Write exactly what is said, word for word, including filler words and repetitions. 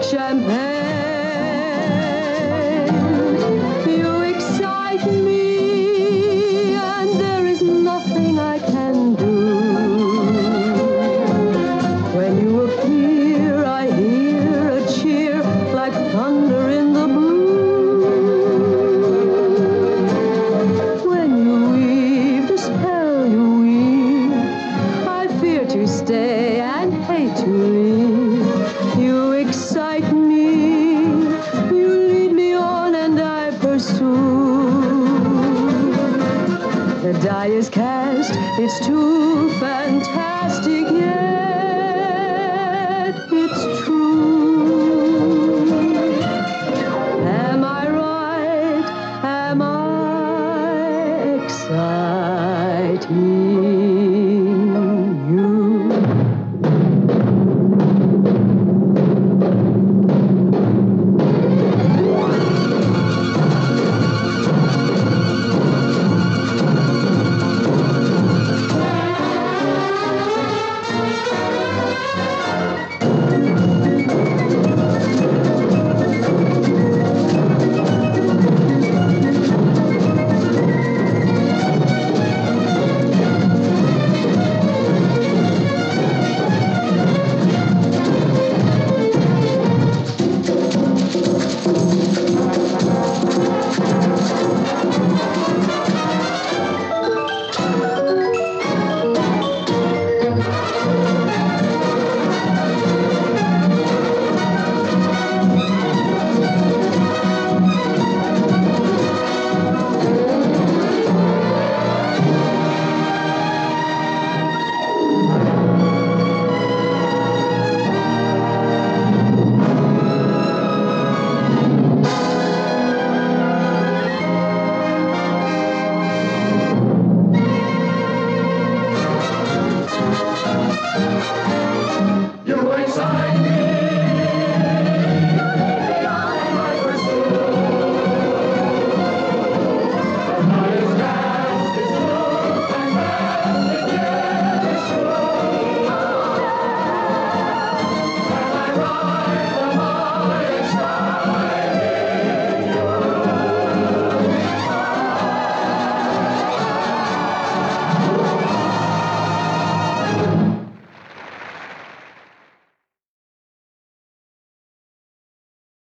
champagne. You excite me, and there is nothing I can do. When you appear, I hear a cheer like thunder in the blue. When you weave the spell you weave, I fear to stay and hate to leave. You excite me, you lead me on and I pursue. The die is cast, it's too fantastic, yet it's true. Am I right? Am I exciting?